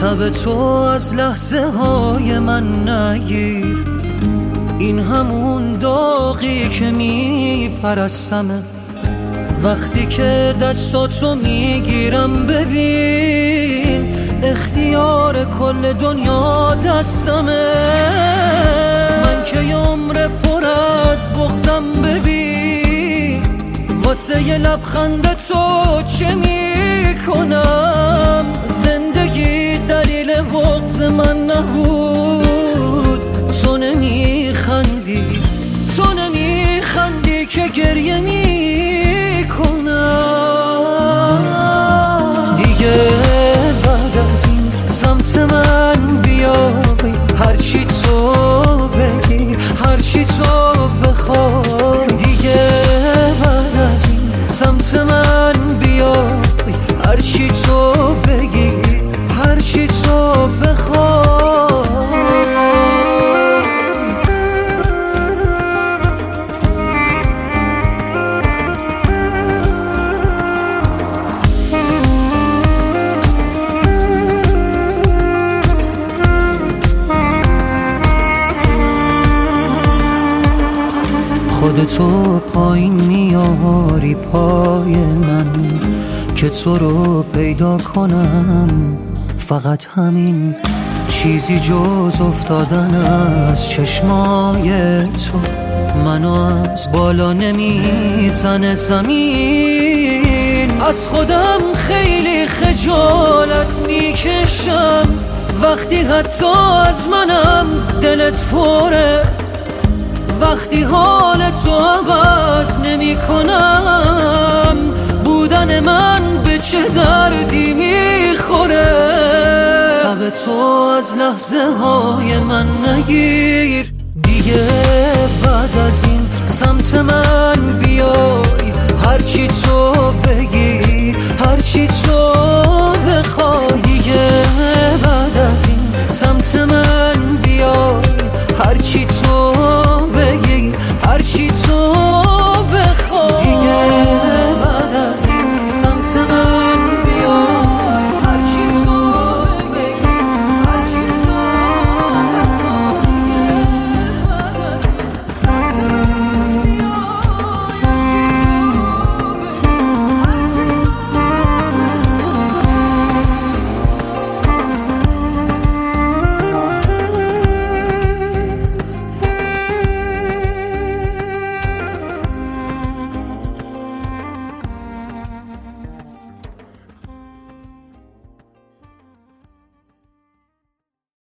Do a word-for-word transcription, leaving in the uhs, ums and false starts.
تب تو از لحظه های من نگیر، این همون داغی که میپرستمه. وقتی که دستاتو میگیرم ببین اختیار کل دنیا دستمه. من که عمر پر از بغضم ببین واسه یه لبخند تو چه میکنم. زندگی دلیل بغض من نبود، تو نمیخندی تو نمیخندی که گریه میکنم. دیگه بعد از این سمت من بیای، هرچی تو بگی هرچی تو بخوای. دیگه بعد از این سمت من بیای، هرچی تو بگی هرچی تو بخوای. خودتو پایین میاری پای من که تو رو پیدا کنم. فقط همین چیزی جز افتادن از چشمای تو منو از بالا نمیزنه زمین. از خودم خیلی خجالت میکشم وقتی حتی از منم دلت پره. وقتی حال تو عوض نمی کنم، بودن من به چه دردی میخوره. تب تو از لحظه های من نگیر، دیگه بعد از این سمت من بیای. هرچی تو بگی هرچی تو بخوای. دیگه بعد از این سمت من